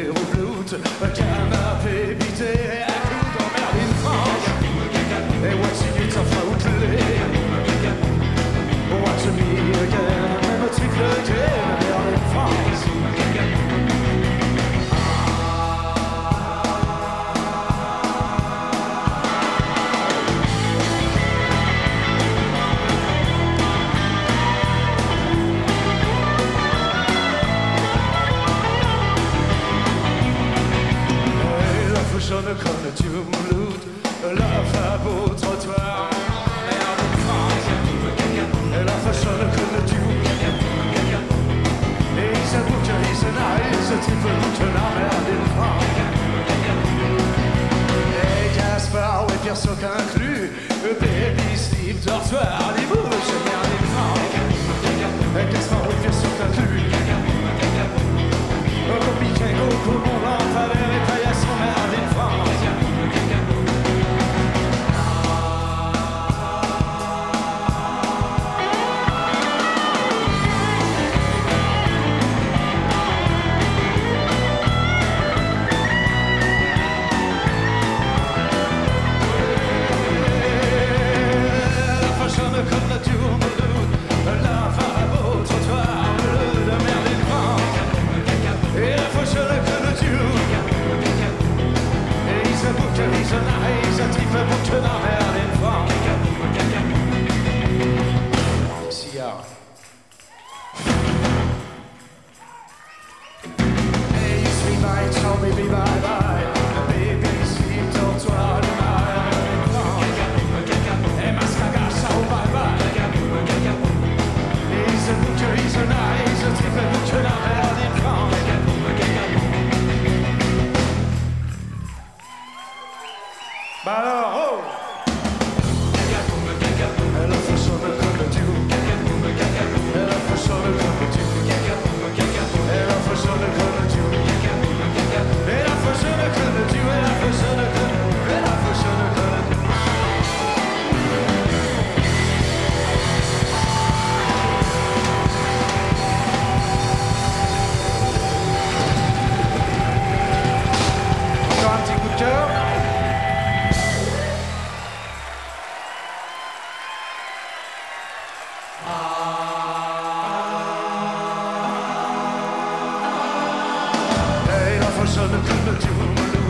au blut, canapé bité, à coups d'emmerde in France. Et voici ta faute. Watch me again, même triple again, merde in France. Jeune comme Dieu mouloute, lavabo, trottoir, merde in France. Et la fashion comme Dieu, et il s'avoue qu'il se naille, ce type de la merde in France. Et Gaspard, ouais, pire saut qu'inclus, baby slip, dortoir, les bouches, merde in France. Et Gaspard, ouais, pire saut qu'inclus, compliqué, go, mon l'enfant, et paillasson, merde in France. Comme la tour de l'autre, lavabo, trottoir, de merde in France. Et la fashion comme la tour. Et il se boucle, il se naille, il se tripe, boucle dans merde in France. Sillard. Hey, you sweet my child, baby, bye bye. Baby, sweet dortoir, de merde in France. Et Mascaga, ciao, bye bye. He's a butcher, he's a nice, he's a type of butcher dans merde in France. Bah alors, oh! Elle a fashion comme Dieu. Elle a fashion comme Dieu. Elle a fashion comme Dieu. Elle a fashion comme Dieu. Elle a fashion comme Dieu. Elle a fashion comme Dieu. Encore un petit coup de cœur. Hey, la fashion comme Dieu.